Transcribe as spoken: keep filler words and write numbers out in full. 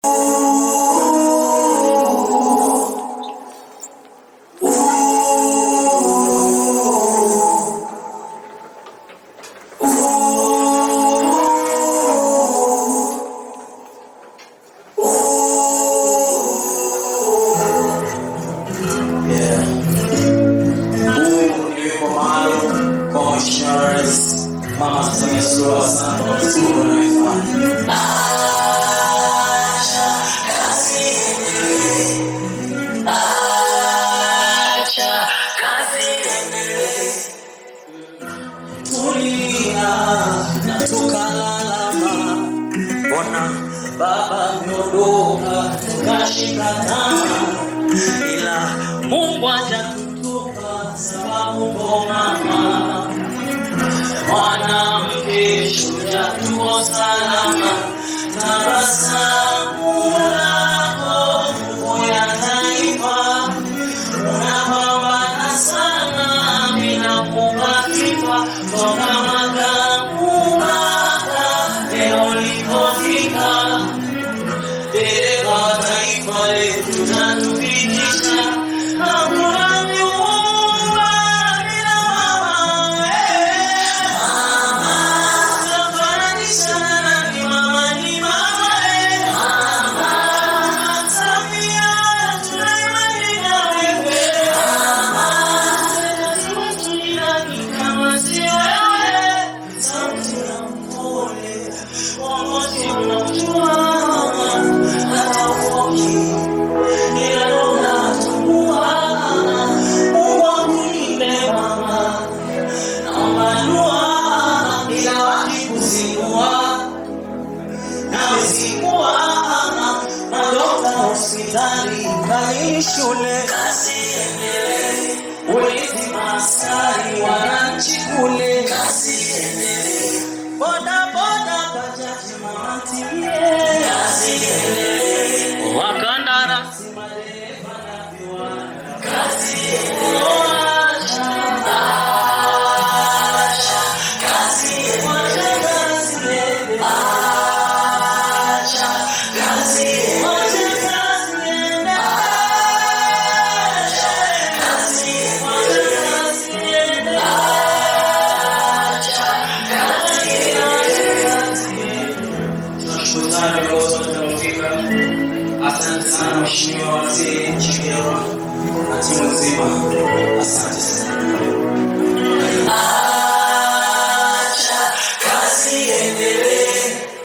Mama Samia Suluhu Hassan kwa msimu unaoifanya. Acha kazi iendelee. Acha kazi iendelee. Tulia na tukalalama. Ona baba ameondoka tukashika tamaa. Ila Mungu hajatutupa sababu kwa mama. Mwanamke shujaa tuko salama, tabasamu lako nguvu ya taifa, unapambana sana bila kubakiwa, toka Magamula leo ulipofika, dereva wa taifa letu natufikisha, hakuna hospitali kali shule kazi endelee, ulizi maskari wananchi kule kazi endelee, boda boda bajaji mama tilie kazi endelee, wakandarasi madereva na viwanda kazi endelee. Asante sana mheshimiwa waziri Nchimbi na timu nzima, asante sana.